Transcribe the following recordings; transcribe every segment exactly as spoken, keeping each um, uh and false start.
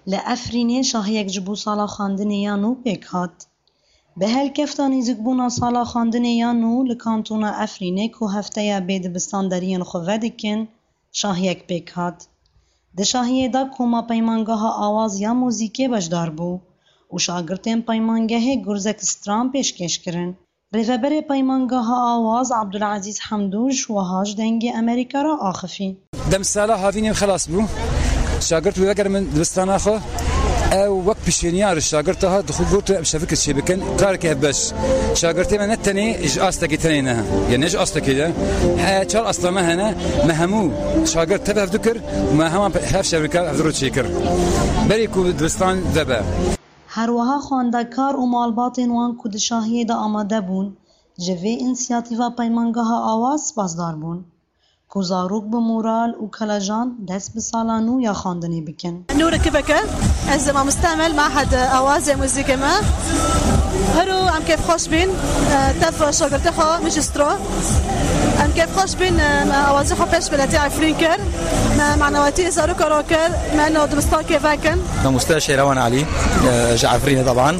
لأفرینه شاهیک جبو سالا خاندنه یانو پیک هات. به هل کفتانی زکبونا سالا خاندنه یانو لکانتونا افرینه که هفته یا بید بستاندرین خواه دکن شاهیک پیک هات. ده شاهیه دا کما پیمانگاه آواز یا موزیکی بجدار بو و شاگرتین پیمانگاه گرزک سترام پیشکش کرن. ریفبر پیمانگاه آواز عبدالعزیز حمدوش و هاج دنگ امریکا را آخفی. دم سالا هاوینیم خلاص بو. شاگرت بوده من دبستان آخه او وقت بشینیار شاگرت ها دخول قلت شفكر شيء بكن كارك بس شاگرتي من التاني اج اصلك تانينا يعني اج اصلك كده شال اصلا ما هنا مهمو شاگرت تبع ذكر ما هم هاف شركه حضروا شيكر بريكو دبستان ذبا هروها خواندکار و مالباتین وان کد شاهیه دا آماده بون جوه انسیاتیوا پیمانگاه آواز بازدار بون كوزاروك بمورال وكلاجان دس بصالانو يا خاندني بكن نور كبكة از ما مستعمل معهد آواز موسيقى ما هرو ام كيف خوش بين تف شاگرد خو ماجسترو ام كيف خوش بين آواز خو پیش بلاتي عفرين كر معنوياتي زارو كراكر ما انه دبستان كيف هكن مستر شيروان علي جعفرين طبعا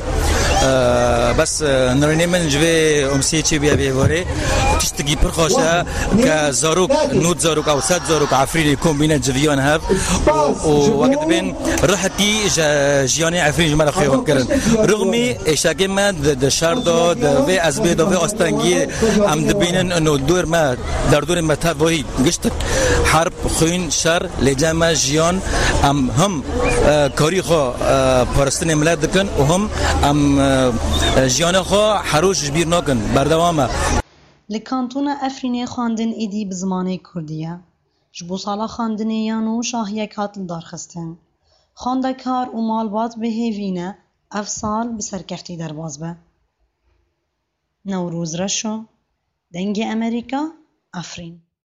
بس نرني من جوي امسي تشي بيا بيوري تشتكي برخوشه كزاروك نوت زاروك او سات زاروك عفرين يكون بين جفيون هاف ووقت بين رحتي جياني عفرين جمال خيو كرن رغمي اشاكي ما د شاردو د في ازبي دو في استنجي ام دبينن انه دور ما در دور ما تاوي قشت حرب خوين شر لجامع جيان ام هم كاريخو پرستن ملت دكن وهم ام جیان خو حروش جبیر نکن بردوامه. لکانتون افرینه خواندن ایدی بزمانه کردیه. جبو سالا خواندن یانو شاهیک هاتل دارخستن. خواندکار و مالبات به هیوینه افسال بسرکفتی در باز به. نوروز رشو دنگ امریکا افرین.